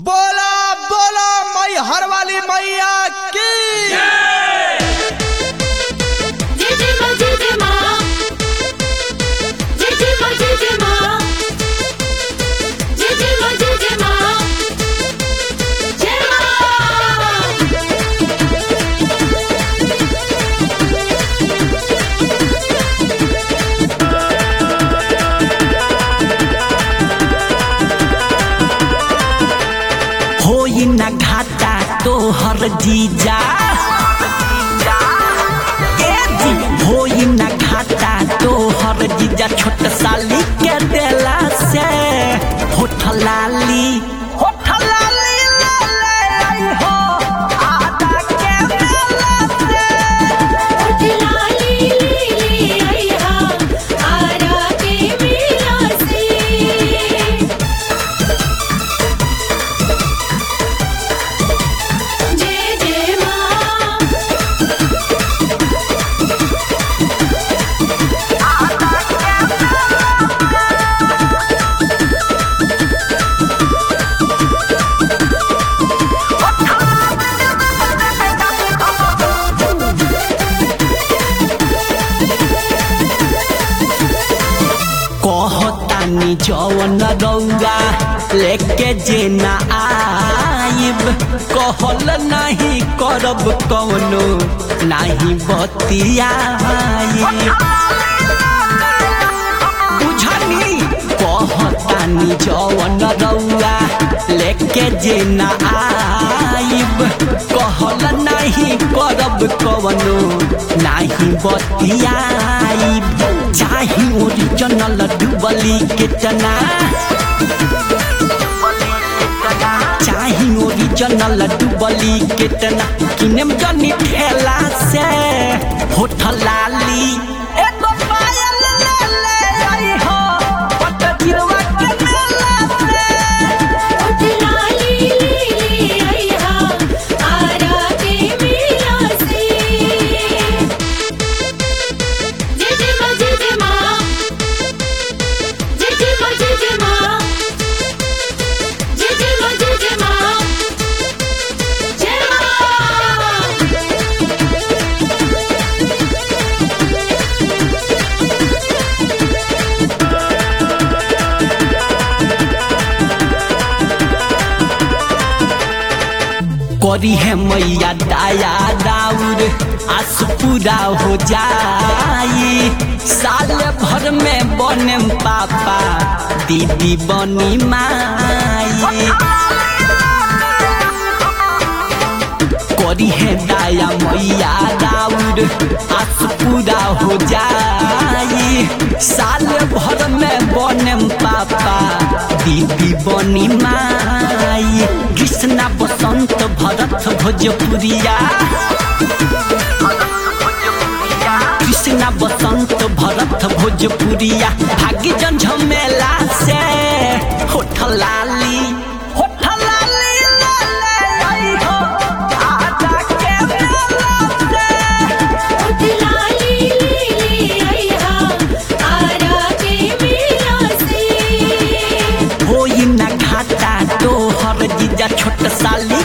बोला बोला मई हर वाली मैया की जय जय मां जय जय मां जय जय मां जय जय मां जय जय मां जय जय मां जय होई ना घाटा तोहर जीजा ए जी होई ना घाटा तोहर जीजा छोट साली के देला से होठ लाली ले आई हो आदा के देला से उठ लाली ले आई हा आरा के मेला से जय जय मां कहतानी जवन रौगा लेके जे ना आइब कहल नहीं करब कौनो नहीं बतियाइब बुझनी कहतानी जवन रौगा लेके जे ना आइब कहल नहीं करब कौनो नहीं बतियाइब चाही ओरिजिनल डुबली कितना चाही ओरिजिनल डुबली कितना किनेम जनी ठेला से होठ लाली एगो पायल ले आई हो पट गिरवा के मेला से उठ लाली ले आई हा आरा के मेला से जय जय मां जय जय मां जय जय मां जय जय मां जय जय मां जय जय मां जय करी है मैया दाया दाऊर आस पूरा हो जाई साल भर में बने पापा दीदी बनी माई करी है दाया मैया दाऊर आस पूरा हो जाई साल भर में बने पापा दीदी बनी माई कृष्णा बसंत भरत भोजपुरिया कृष्णा बसंत भरत भोजपुरिया भाग्य जन झमेला से होठ लाली ले आई हो आदा के मेला से उठ लाली ले आई हा आरा के मेला से होई ना घाटा तोहर जीजा छोट साली